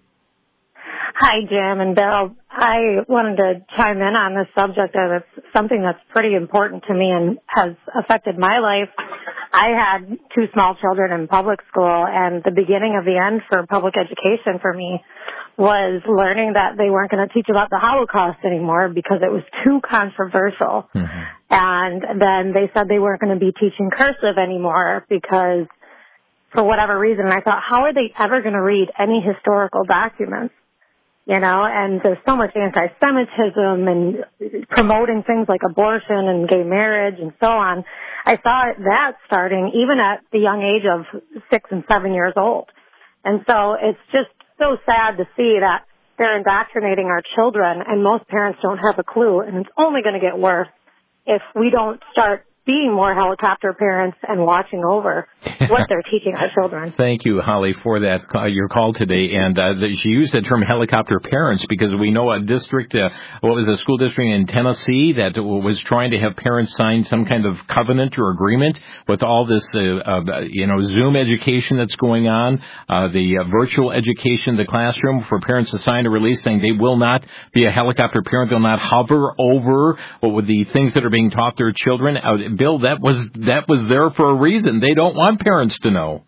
Hi, Jim and Bill. I wanted to chime in on this subject, and it's something that's pretty important to me and has affected my life. I had two small children in public school, and the beginning of the end for public education for me was learning that they weren't going to teach about the Holocaust anymore because it was too controversial. Mm-hmm. And then they said they weren't going to be teaching cursive anymore because, for whatever reason, I thought, how are they ever going to read any historical documents? you know, and there's so much anti-Semitism and promoting things like abortion and gay marriage and so on. I saw that starting even at the young age of six and seven years old. And so it's just so sad to see that they're indoctrinating our children, and most parents don't have a clue, and it's only going to get worse if we don't start being more helicopter parents and watching over what they're teaching our children. Thank you, Holly, for that uh, your call today. And uh, the, she used the term helicopter parents because we know a district, uh, what was a school district in Tennessee that was trying to have parents sign some kind of covenant or agreement with all this, uh, uh, you know, Zoom education that's going on, uh, the uh, virtual education in the classroom for parents to sign a release saying they will not be a helicopter parent, they'll not hover over with the things that are being taught their children. Uh, Bill, that was that was there for a reason. They don't want parents to know.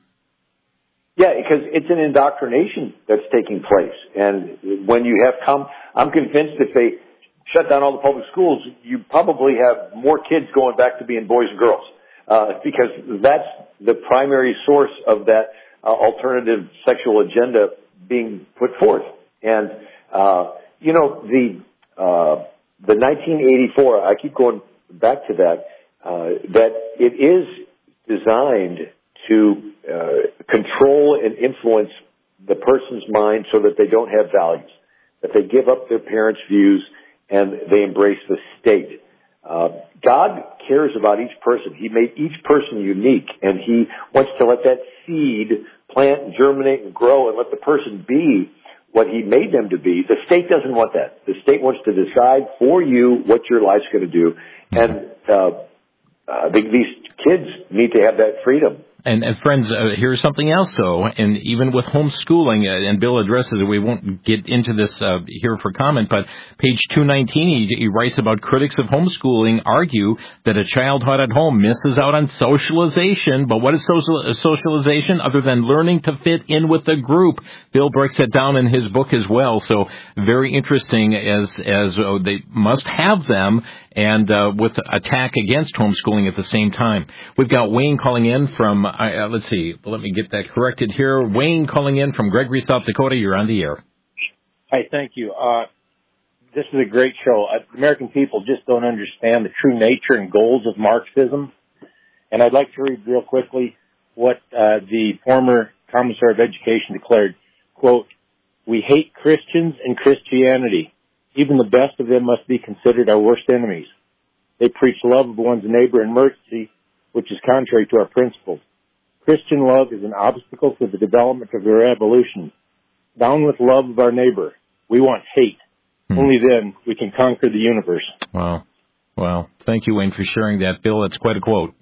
Yeah, because it's an indoctrination that's taking place. And when you have come, I'm convinced if they shut down all the public schools, you probably have more kids going back to being boys and girls. Uh, because that's the primary source of that uh, alternative sexual agenda being put forth. And, uh, you know, the, uh, the nineteen eighty-four, I keep going back to that, Uh, that it is designed to uh, control and influence the person's mind so that they don't have values, that they give up their parents' views and they embrace the state. Uh, God cares about each person. He made each person unique, and He wants to let that seed plant and germinate and grow and let the person be what He made them to be. The state doesn't want that. The state wants to decide for you what your life's going to do. And uh, Uh, these kids need to have that freedom. And, and friends, uh, here's something else, though, and even with homeschooling, uh, and Bill addresses it, we won't get into this uh, here for comment, but page two nineteen, he, he writes about critics of homeschooling argue that a child taught at home misses out on socialization, but what is social, uh, socialization other than learning to fit in with the group? Bill breaks it down in his book as well, so very interesting as, as uh, they must have them, and uh, with attack against homeschooling at the same time. We've got Wayne calling in from, uh, let's see, let me get that corrected here. Wayne calling in from Gregory, South Dakota. You're on the air. Hi, thank you. Uh, this is a great show. Uh, American people just don't understand the true nature and goals of Marxism. And I'd like to read real quickly what uh, the former Commissar of Education declared. Quote, "We hate Christians and Christianity. Even the best of them must be considered our worst enemies. They preach love of one's neighbor and mercy, which is contrary to our principles. Christian love is an obstacle to the development of our evolution. Down with love of our neighbor. We want hate. Hmm. Only then we can conquer the universe." Wow. Wow. Thank you, Wayne, for sharing that. Bill, that's quite a quote.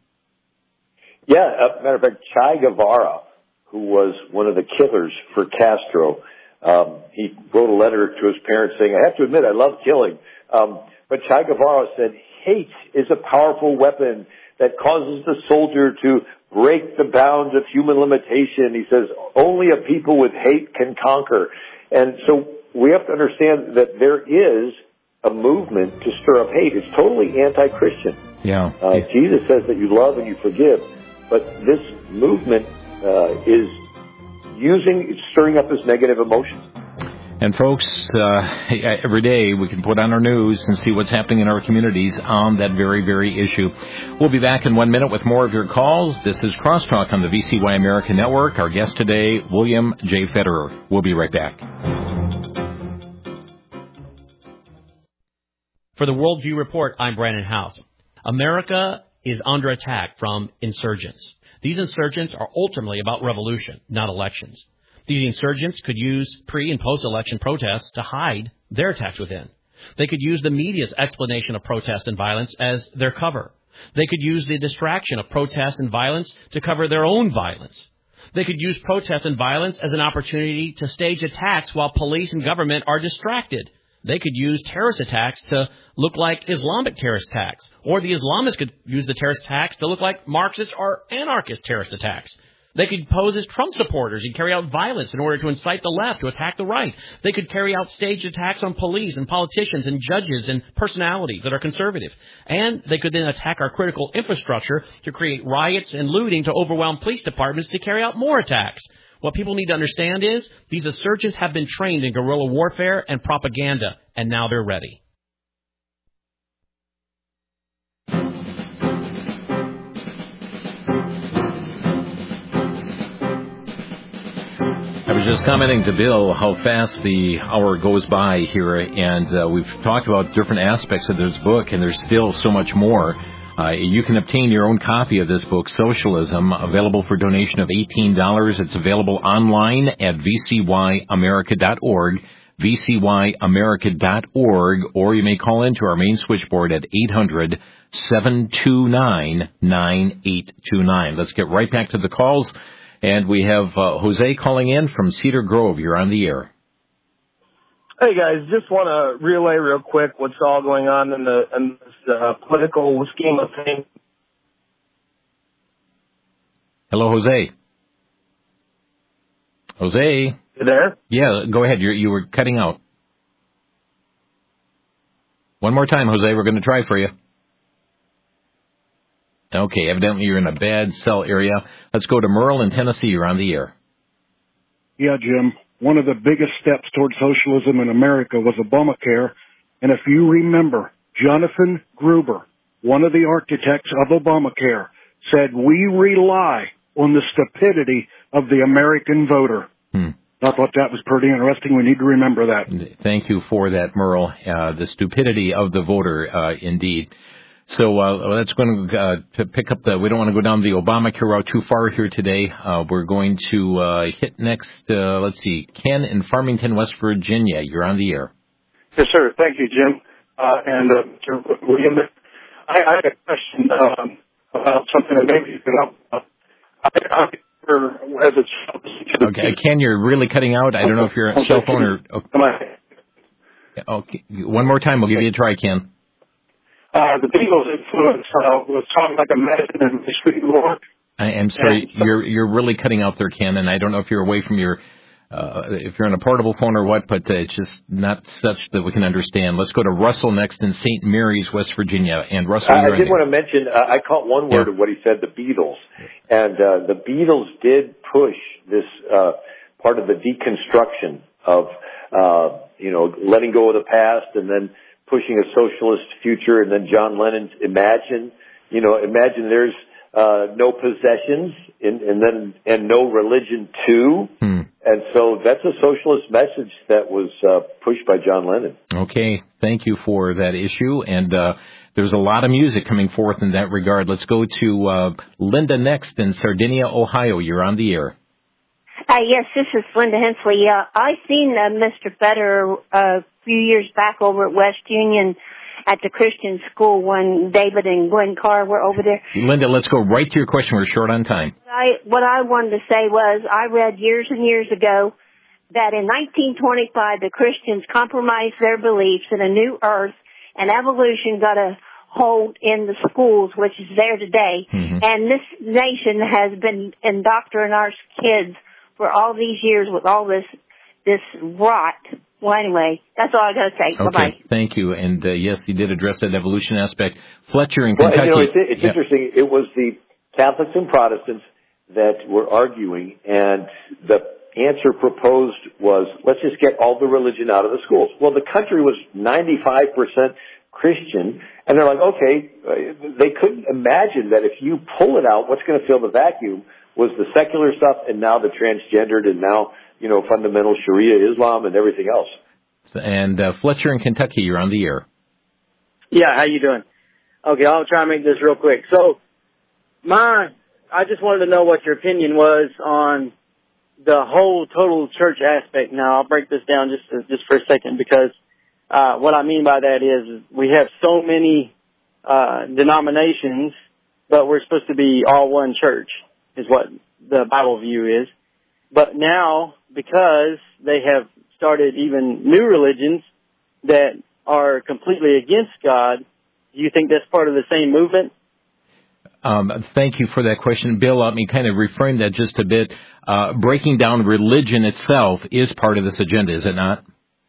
Yeah, as a matter of fact, Che Guevara, who was one of the killers for Castro, um, he wrote a letter to his parents saying, "I have to admit, I love killing." Um, but Che Guevara said, "Hate is a powerful weapon that causes the soldier to break the bounds of human limitation." He says, "Only a people with hate can conquer." And so we have to understand that there is a movement to stir up hate. It's totally anti-Christian. Yeah. Uh, Jesus says that you love and you forgive, but this movement uh, is using, stirring up this negative emotion. And folks, uh, every day we can put on our news and see what's happening in our communities on that very, very issue. We'll be back in one minute with more of your calls. This is Crosstalk on the V C Y America Network. Our guest today, William J. Federer. We'll be right back. For the Worldview Report, I'm Brandon House. America is under attack from insurgents. These insurgents are ultimately about revolution, not elections. These insurgents could use pre- and post-election protests to hide their attacks within. They could use the media's explanation of protest and violence as their cover. They could use the distraction of protest and violence to cover their own violence. They could use protest and violence as an opportunity to stage attacks while police and government are distracted. They could use terrorist attacks to look like Islamic terrorist attacks, or the Islamists could use the terrorist attacks to look like Marxist or anarchist terrorist attacks. They could pose as Trump supporters and carry out violence in order to incite the left to attack the right. They could carry out staged attacks on police and politicians and judges and personalities that are conservative. And they could then attack our critical infrastructure to create riots and looting to overwhelm police departments to carry out more attacks. What people need to understand is these insurgents have been trained in guerrilla warfare and propaganda, and now they're ready. I was just commenting to Bill how fast the hour goes by here, and uh, we've talked about different aspects of this book, and there's still so much more. Uh, you can obtain your own copy of this book, Socialism, available for donation of eighteen dollars. It's available online at v c y america dot org, v c y america dot org, or you may call into our main switchboard at eight hundred, seven two nine, nine eight two nine. Let's get right back to the calls. And we have uh, Jose calling in from Cedar Grove. You're on the air. Hey, guys. Just want to relay real quick what's all going on in, the, in this uh, political scheme of things. Hello, Jose. Jose? You there? Yeah, go ahead. You're, you were cutting out. One more time, Jose. We're going to try for you. Okay, evidently you're in a bad cell area. Let's go to Merle in Tennessee. You're on the air. Yeah, Jim. One of the biggest steps toward socialism in America was Obamacare. And if you remember, Jonathan Gruber, one of the architects of Obamacare, said we rely on the stupidity of the American voter. Hmm. I thought that was pretty interesting. We need to remember that. Thank you for that, Merle. Uh, the stupidity of the voter, uh, indeed. So uh, that's going to, uh, to pick up the, we don't want to go down the Obamacare route too far here today. Uh, we're going to uh, hit next, uh, let's see, Ken in Farmington, West Virginia. You're on the air. Yes, sir. Thank you, Jim. Uh, and uh, Mister William, I, I had a question um, about something that maybe you can help. Uh, I, I, as a okay, Ken, you're really cutting out. I don't know if you're a cell phone or... Okay. okay. One more time. We'll give you a try, Ken. Uh, the Beatles influence uh, was talking like a medicine and the sweet Lord. I am sorry, and, you're you're really cutting out there, Ken, and I don't know if you're away from your, uh, if you're on a portable phone or what, but uh, it's just not such that we can understand. Let's go to Russell next in Saint Mary's, West Virginia. And Russell, I, you're I did on want to mention, uh, I caught one word yeah. of what he said, the Beatles. And uh, the Beatles did push this uh, part of the deconstruction of, uh, you know, letting go of the past and then pushing a socialist future, and then John Lennon's Imagine, you know, imagine there's uh, no possessions and, and then and no religion too. Hmm. And so that's a socialist message that was uh, pushed by John Lennon. Okay, thank you for that issue. And uh, there's a lot of music coming forth in that regard. Let's go to uh, Linda next in Sardinia, Ohio. You're on the air. Uh, yes, this is Linda Hensley. Uh, I seen uh, Mister Fetter uh, a few years back over at West Union at the Christian school when David and Gwen Carr were over there. Linda, let's go right to your question. We're short on time. I, what I wanted to say was I read years and years ago that in nineteen twenty-five the Christians compromised their beliefs in a new earth and evolution got a hold in the schools, which is there today. Mm-hmm. And this nation has been indoctrinating our kids for all these years with all this this rot. Well, anyway, that's all I got to say. Okay, Bye-bye. Thank you. And, uh, yes, he did address that evolution aspect. Fletcher in Well, Kentucky. you know, it's, it's yeah. interesting. It was the Catholics and Protestants that were arguing, and the answer proposed was, let's just get all the religion out of the schools. Well, the country was ninety-five percent Christian, and they're like, okay, they couldn't imagine that if you pull it out, what's going to fill the vacuum was the secular stuff, and now the transgendered, and now, you know, fundamental Sharia Islam and everything else. And uh, Fletcher in Kentucky, you're on the air. Yeah, how you doing? Okay, I'll try and make this real quick. So, my, I just wanted to know what your opinion was on the whole total church aspect. Now, I'll break this down just just for a second, because uh, what I mean by that is we have so many uh, denominations, but we're supposed to be all one church, is what the Bible view is. But now, because they have started even new religions that are completely against God, do you think that's part of the same movement? Um, thank you for that question. Bill, let me kind of reframe that just a bit. Uh, breaking down religion itself is part of this agenda, is it not?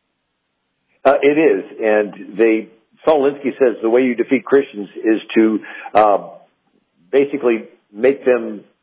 Uh, it is. And they, Saul Alinsky says the way you defeat Christians is to uh, basically make them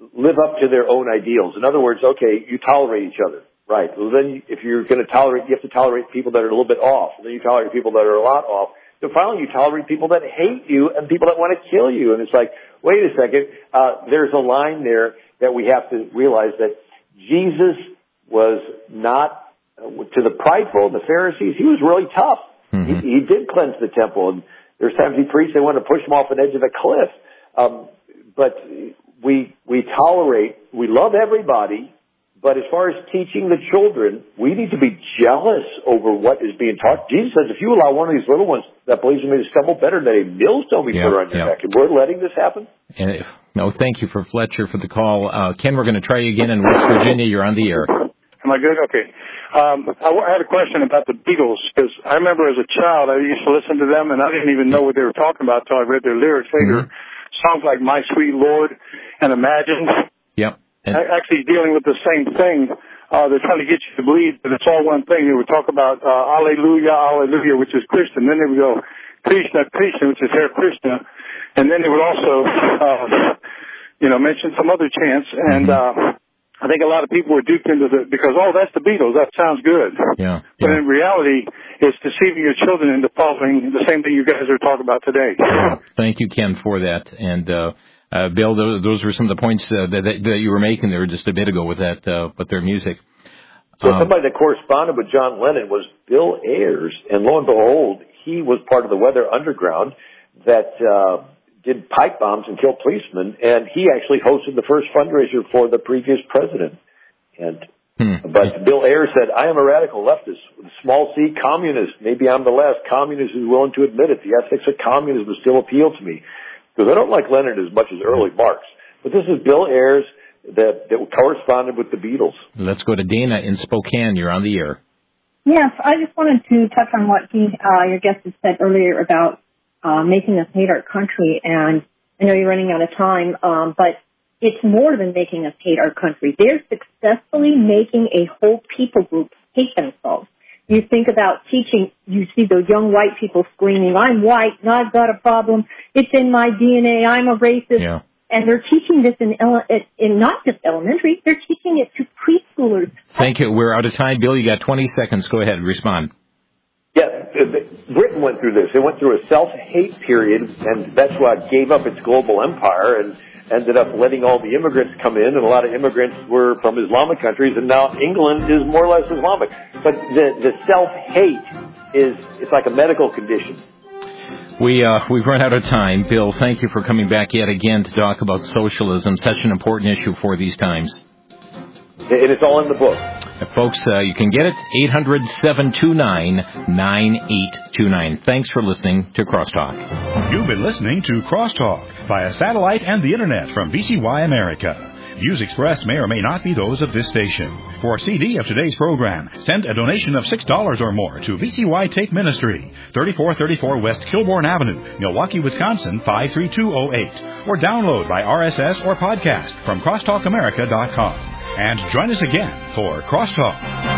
live up to their own ideals. In other words, okay, you tolerate each other. Right. Well, then if you're going to tolerate, you have to tolerate people that are a little bit off. And then you tolerate people that are a lot off. So finally you tolerate people that hate you and people that want to kill you. And it's like, wait a second, uh, there's a line there that we have to realize that Jesus was not, uh, to the prideful, the Pharisees, he was really tough. Mm-hmm. He, he did cleanse the temple. And there's times he preached, they wanted to push him off an edge of a cliff. Um, but we, we tolerate, we love everybody. But as far as teaching the children, we need to be jealous over what is being taught. Jesus says, if you allow one of these little ones that believes in me to stumble, better than a millstone be yeah, put around your yeah. neck. And we're letting this happen? And if, no, thank you for Fletcher for the call. Uh, Ken, we're going to try you again in West Virginia. You're on the air. Am I good? Okay. Um, I, w- I had a question about the Beatles, because I remember as a child I used to listen to them, and I didn't even know what they were talking about until I read their lyrics later. Mm-hmm. Songs like My Sweet Lord and Imagine. Yep. And actually dealing with the same thing. Uh, they're trying to get you to believe that it's all one thing. They would talk about uh, Alleluia, Alleluia, which is Christian. Then they would go Krishna, Krishna, which is Hare Krishna. And then they would also, uh, you know, mention some other chants. And uh, I think a lot of people were duped into the, because, oh, that's the Beatles. That sounds good. Yeah. But yeah. in reality, it's deceiving your children into following the same thing you guys are talking about today. Yeah. Thank you, Ken, for that. And, uh, Uh, Bill, those, those were some of the points uh, that, that you were making there just a bit ago with that, uh, with their music. So um, somebody that corresponded with John Lennon was Bill Ayers, and lo and behold, he was part of the Weather Underground that uh, did pipe bombs and killed policemen, and he actually hosted the first fundraiser for the previous president. And hmm. But Bill Ayers said, I am a radical leftist, with a small c, communist. Maybe I'm the last communist who's willing to admit it. The ethics of communism still appeal to me. Because I don't like Leonard as much as early Marx. But this is Bill Ayers that, that corresponded with the Beatles. Let's go to Dana in Spokane. You're on the air. Yes, I just wanted to touch on what he, uh, your guest had said earlier about uh, making us hate our country. And I know you're running out of time, um, but it's more than making us hate our country. They're successfully making a whole people group hate themselves. You think about teaching, you see those young white people screaming, I'm white and I've got a problem. It's in my D N A. I'm a racist. Yeah. And they're teaching this in, ele- in not just elementary, they're teaching it to preschoolers. Thank you. We're out of time. Bill, you got twenty seconds. Go ahead. Respond. Yeah, Britain went through this. It went through a self-hate period, and that's why it gave up its global empire and ended up letting all the immigrants come in, and a lot of immigrants were from Islamic countries, and now England is more or less Islamic. But the, the self-hate is, it's like a medical condition. We, uh, we've run out of time. Bill, thank you for coming back yet again to talk about socialism, such an important issue for these times. And it's all in the book. Uh, folks, uh, you can get it, eight hundred, seven two nine, nine eight two nine. Thanks for listening to Crosstalk. You've been listening to Crosstalk via satellite and the Internet from V C Y America. Views expressed may or may not be those of this station. For a C D of today's program, send a donation of six dollars or more to V C Y Take Ministry, thirty-four thirty-four West Kilbourne Avenue, Milwaukee, Wisconsin, five three two zero eight. Or download by R S S or podcast from crosstalk america dot com. And join us again for Crosstalk.